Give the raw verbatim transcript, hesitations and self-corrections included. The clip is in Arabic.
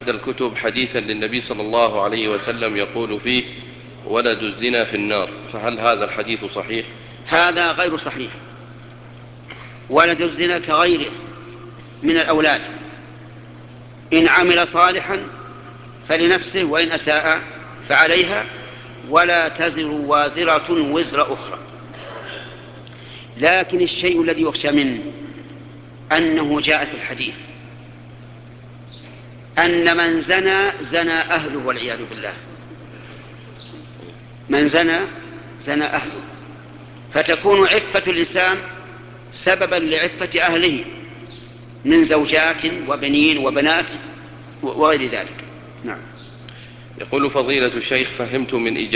الكتب حديثا للنبي صلى الله عليه وسلم يقول فيه: ولد الزنا في النار، فهل هذا الحديث صحيح؟ هذا غير صحيح. ولد الزنا كغيره من الأولاد، إن عمل صالحا فلنفسه وإن أساء فعليها، ولا تزر وازرة وزر أخرى. لكن الشيء الذي يخشى منه أنه جاء في الحديث أن من زنى زنى أهله والعياذ بالله. من زنى زنى أهله، فتكون عفة الإنسان سببا لعفة أهله من زوجات وبنين وبنات وغير ذلك. نعم. يقول فضيلة الشيخ: فهمت من إجابة